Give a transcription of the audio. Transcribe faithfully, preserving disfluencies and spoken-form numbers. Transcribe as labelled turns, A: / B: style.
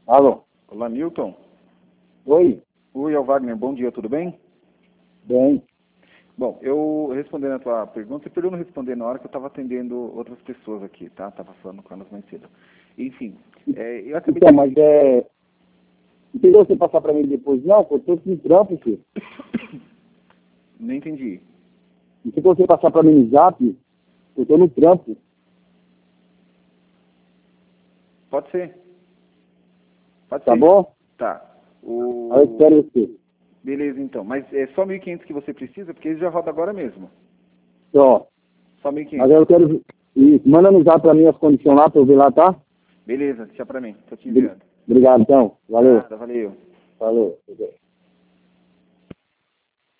A: Alô?
B: Olá, Milton.
A: Oi?
B: Oi, é o Wagner. Bom dia, tudo bem?
A: Bem.
B: Bom, eu respondendo a tua pergunta, você perdeu não responder na hora que eu estava atendendo outras pessoas aqui, tá? Estava falando com elas mais cedo. Enfim, é, eu acabei
A: Então,
B: de...
A: mas é... Entendeu você passar pra mim depois? Não, eu tô com trampo, filho.
B: Não entendi.
A: E se você passar pra mim no zap, eu tô no trampo.
B: Pode ser. Pode
A: Tá
B: ser.
A: bom?
B: Tá.
A: Aí eu
B: O...
A: espero você.
B: Beleza, então. Mas é só mil e quinhentos que você precisa, porque ele já roda agora mesmo.
A: Ó,
B: Só mil e
A: mas
B: quinhentos.
A: aí eu quero... Isso, manda no zap pra mim as condições lá pra eu ver lá, tá?
B: Beleza, deixa pra mim. Tô te
A: Obri-
B: enviando.
A: Obrigado, então. Valeu.
B: Nada, valeu.
A: Falou.